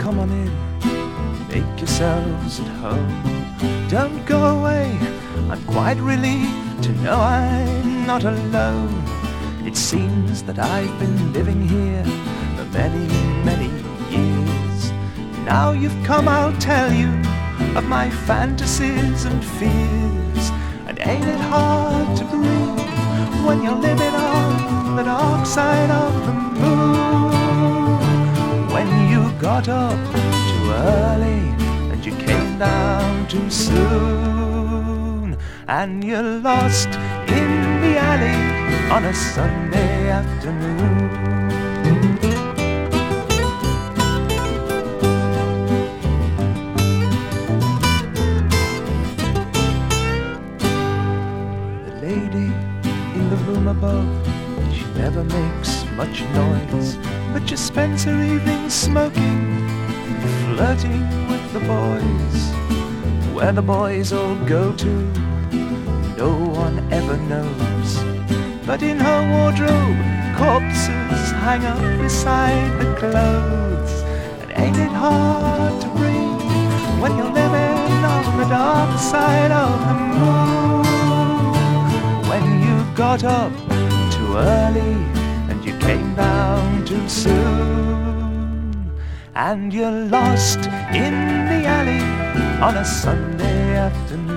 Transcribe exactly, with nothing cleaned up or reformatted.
come on in, make yourselves at home. Don't go away, I'm quite relieved to know I'm not alone. It seems that I've been living here for many, many years. Now you've come, I'll tell you of my fantasies and fears. And ain't it hard to breathe when you're living on the dark side of the moon? When you got up too early and you came down too soon, and you're lost in the alley on a Sunday afternoon. The lady in the room above, she never makes much noise, but just spends her evening smoking, flirting with the boys. Where the boys all go to, no one ever knows. But in her wardrobe, corpses hang up beside the clothes. And ain't it hard to breathe when you're living on the dark side of the moon? When you got up too early and you came down too soon, and you're lost in the alley on a Sunday afternoon.